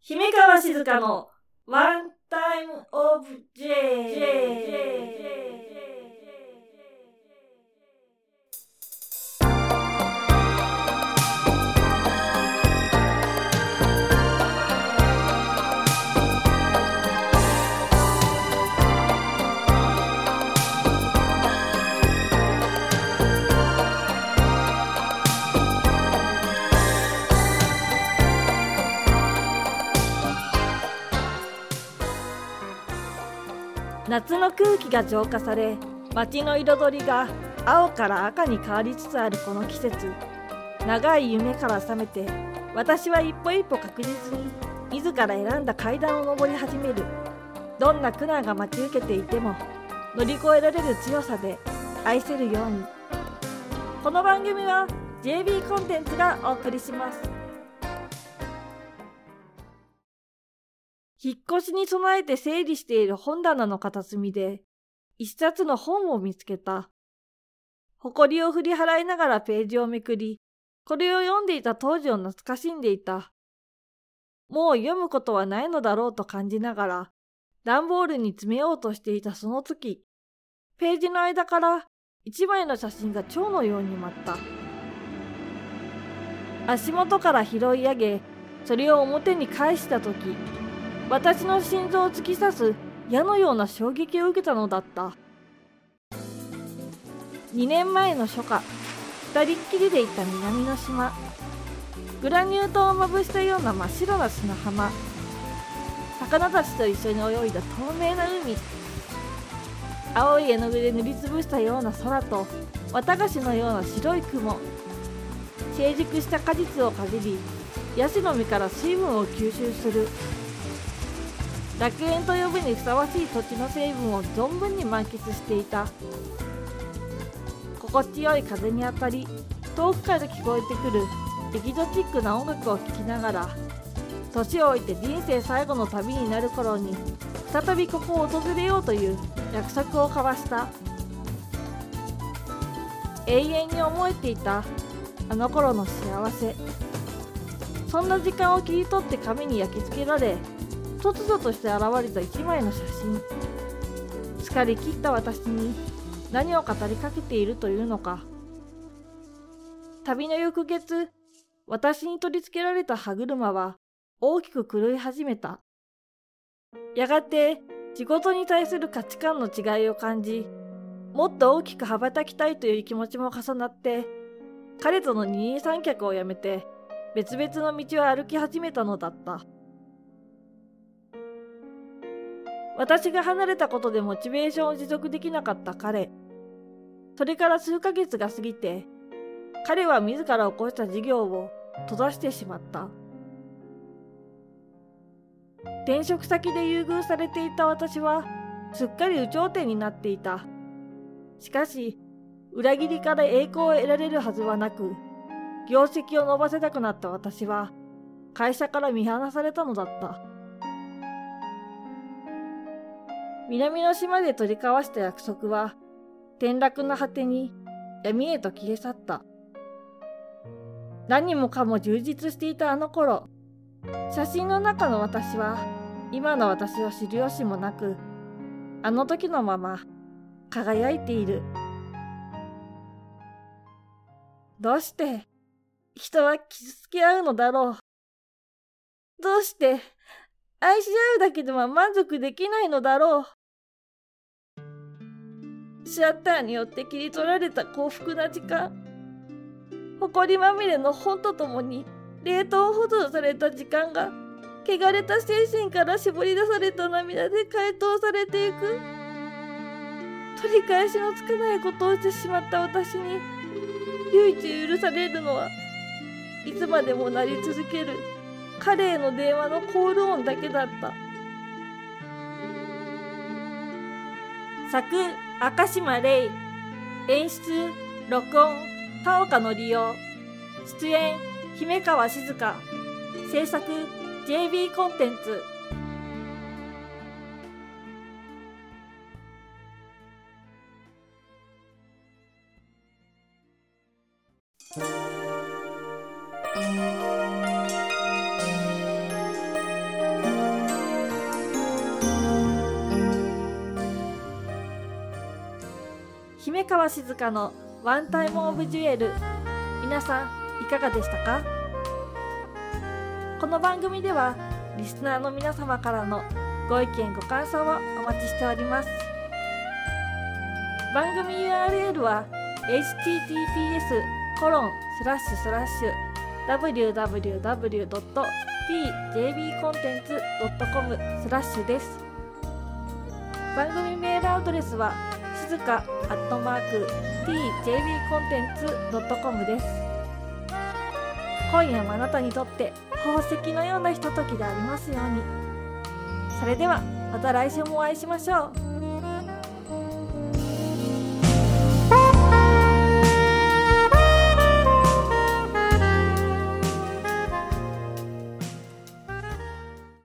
姫川静香のワンタイムオブ J。 夏の空気が浄化され、街の彩りが青から赤に変わりつつあるこの季節、長い夢から覚めて、私は一歩一歩確実に自ら選んだ階段を上り始める。どんな苦難が待ち受けていても乗り越えられる強さで愛せるように。この番組は JB コンテンツがお送りします。引っ越しに備えて整理している本棚の片隅で一冊の本を見つけた。埃を振り払いながらページをめくり、これを読んでいた当時を懐かしんでいた。もう読むことはないのだろうと感じながら段ボールに詰めようとしていたその時、ページの間から一枚の写真が蝶のように舞った。足元から拾い上げ、それを表に返した時、私の心臓を突き刺す矢のような衝撃を受けたのだった。2年前の初夏、二人っきりで行った南の島。グラニュー糖をまぶしたような真っ白な砂浜。魚たちと一緒に泳いだ透明な海。青い絵の具で塗りつぶしたような空と綿菓子のような白い雲。成熟した果実をかじり、ヤシの実から水分を吸収する。楽園と呼ぶにふさわしい土地の成分を存分に満喫していた。心地よい風に当たり、遠くから聞こえてくるエキゾチックな音楽を聴きながら、年を置いて人生最後の旅になる頃に再びここを訪れようという約束を交わした。永遠に思えていたあの頃の幸せ。そんな時間を切り取って紙に焼き付けられ、突如として現れた一枚の写真。疲れ切った私に何を語りかけているというのか。旅の翌月、私に取り付けられた歯車は大きく狂い始めた。やがて仕事に対する価値観の違いを感じ、もっと大きく羽ばたきたいという気持ちも重なって、彼との二人三脚をやめて別々の道を歩き始めたのだった。私が離れたことでモチベーションを持続できなかった彼。それから数ヶ月が過ぎて、彼は自ら起こした事業を閉ざしてしまった。転職先で優遇されていた私はすっかり有頂天になっていた。しかし、裏切りから栄光を得られるはずはなく、業績を伸ばせたくなった私は会社から見放されたのだった。南の島で取り交わした約束は転落の果てに闇へと消え去った。何もかも充実していたあの頃、写真の中の私は今の私を知る由もなく、あの時のまま輝いている。どうして人は傷つけ合うのだろう。どうして愛し合うだけでは満足できないのだろう。シャッターによって切り取られた幸福な時間、埃まみれの本とともに冷凍保存された時間が、汚れた精神から絞り出された涙で解凍されていく。取り返しのつかないことをしてしまった私に唯一許されるのは、いつまでも鳴り続ける彼への電話のコール音だけだった。作赤島玲、演出録音田岡のりお、出演姫川静香、制作 JB コンテンツ。 川静香のワンタイムオブジュエル、皆さんいかがでしたか？この番組ではリスナーの皆様からのご意見ご感想をお待ちしております。番組 URL は https://www.tjbcontents.com/ です。番組メールアドレスはしずか@tjbcontents.com です。今夜もあなたにとって宝石のようなひとときでありますように。それではまた来週もお会いしましょう。